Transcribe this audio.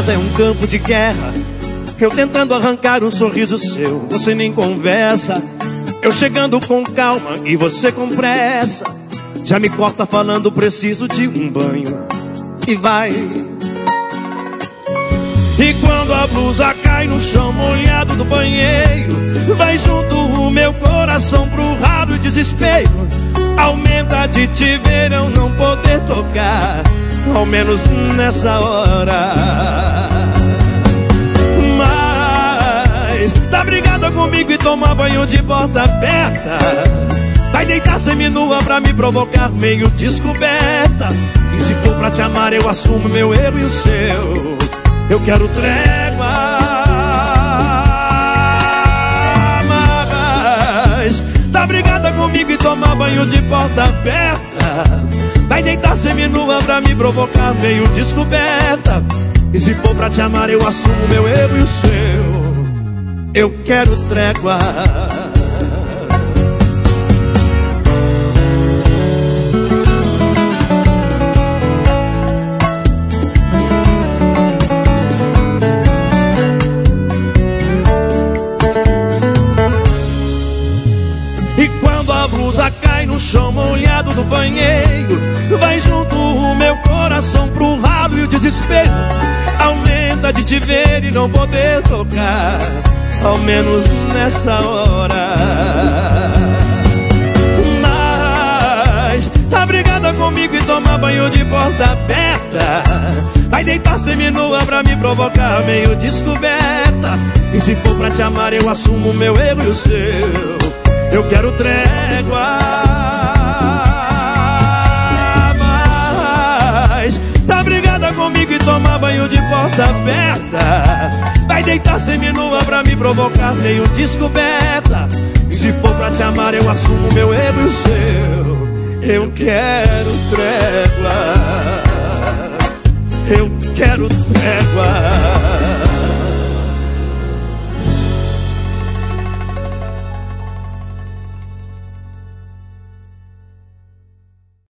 casa é um campo de guerra, eu tentando arrancar um sorriso seu, você nem conversa. Eu chegando com calma e você com pressa. Já me corta falando preciso de um banho. E vai. E quando a blusa cai no chão molhado do banheiro, vai junto o meu coração pro raro desespero. Aumenta de te ver eu não poder tocar, ao menos nessa hora. Mas tá brigada comigo e toma banho de porta aberta. Vai deitar seminua pra me provocar meio descoberta. E se for pra te amar eu assumo meu erro e o seu. Eu quero trégua. Mas tá brigada comigo e toma banho de porta aberta. Vai deitar seminua pra me provocar meio descoberta. E se for pra te amar eu assumo meu erro e o seu. Eu quero trégua. E quando a blusa cai no chão molhado do banheiro, vai junto o meu coração pro ralo e o desespero. Aumenta de te ver e não poder tocar, ao menos nessa hora. Mas tá brigada comigo e toma banho de porta aberta. Vai deitar seminua pra me provocar meio descoberta. E se for pra te amar eu assumo o meu erro e o seu. Eu quero trégua. Mas tá brigada comigo e toma banho de porta aberta. Vai deitar seminua pra me provocar meio descoberta. E se for pra te amar eu assumo meu erro e o seu. Eu quero trégua. Eu quero trégua.